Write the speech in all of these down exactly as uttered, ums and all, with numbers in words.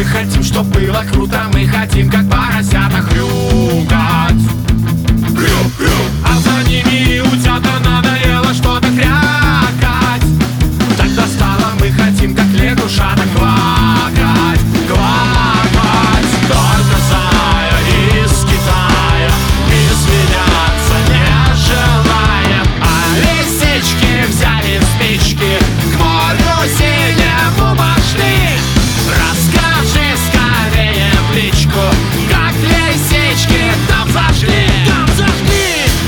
хотим, чтоб было круто, мы хотим, как поросята, хрюкать. А за ними утята надоело что-то крякать. Так достало, мы хотим, как лягушата, квакать, квакать. Только зая из Китая, изменяться не желаем. А лисички взяли спички, к морю синему пошли. Расскажи скорее в личку, как лисички там зашли. Там зашли.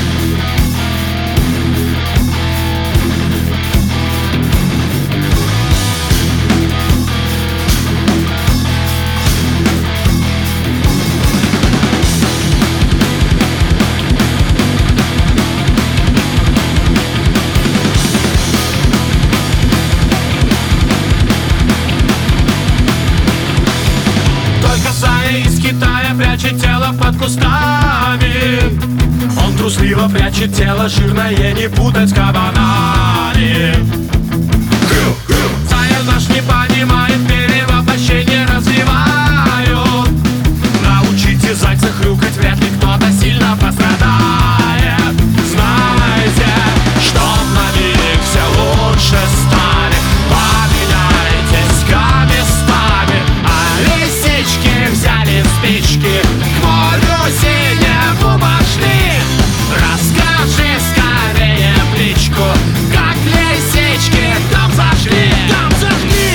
Из Китая прячет тело под кустами. Он трусливо прячет тело жирное, не путать с кабанами. Заяц наш не понимает, перевоплощение развивают. Научите зайца хрюкать, вряд ли кто-то сильно пострадает. Знайте, что на миг все лучше станет. Поменяйтесь местами, а лисички взяли спички, к морю синему пошли. Расскажи скорее в личку, как лисички там зашли. Там зашли.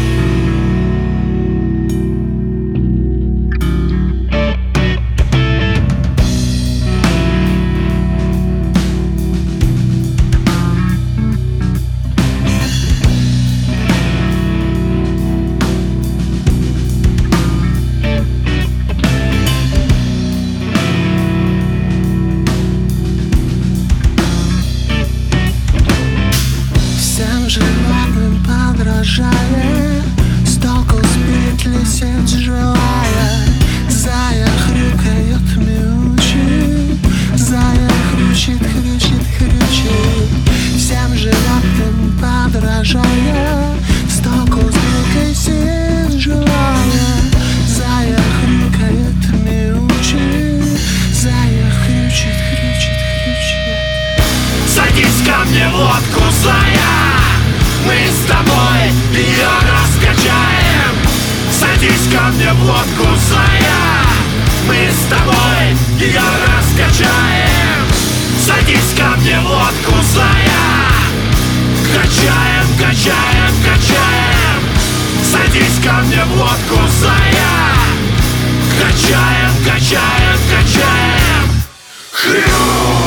Животным подражая, с толку сбить лисиц желая. Зая хрюкает, мяучит, зая хрючит, хрючит, хрючит. Всем животным подражая, с толку сбить лисиц желая. Зая хрюкает, мяучит, зая хрючит, хрючит, хрючит. Садись ко мне в лодку, зая, мы с тобой ее раскачаем. Садись ко мне в лодку, зая, мы с тобой ее раскачаем. Садись ко мне в лодку, зая, качаем, качаем, качаем. Садись ко мне в лодку, зая, качаем, качаем, качаем. Хрю!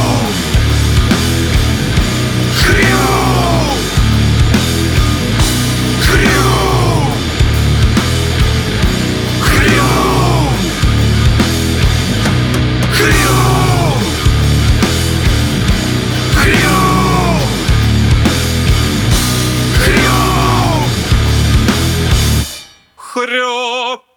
Хрю! Хрю!